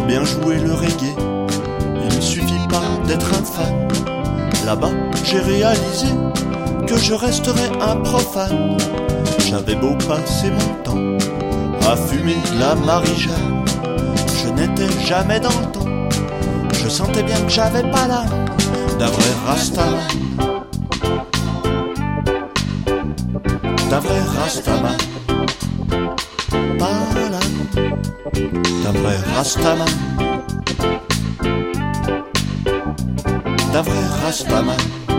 bien jouer le reggae, il ne suffit pas d'être un fan. Là-bas, j'ai réalisé que je resterais un profane. J'avais beau passer mon temps à fumer de la Marie-Jeanne, je n'étais jamais dans le ton. Je sentais bien que j'avais pas l'âme d'un vrai Rastaman, d'un vrai Rastaman, pas l'âme d'un vrai Rastaman, d'un vrai Rastaman.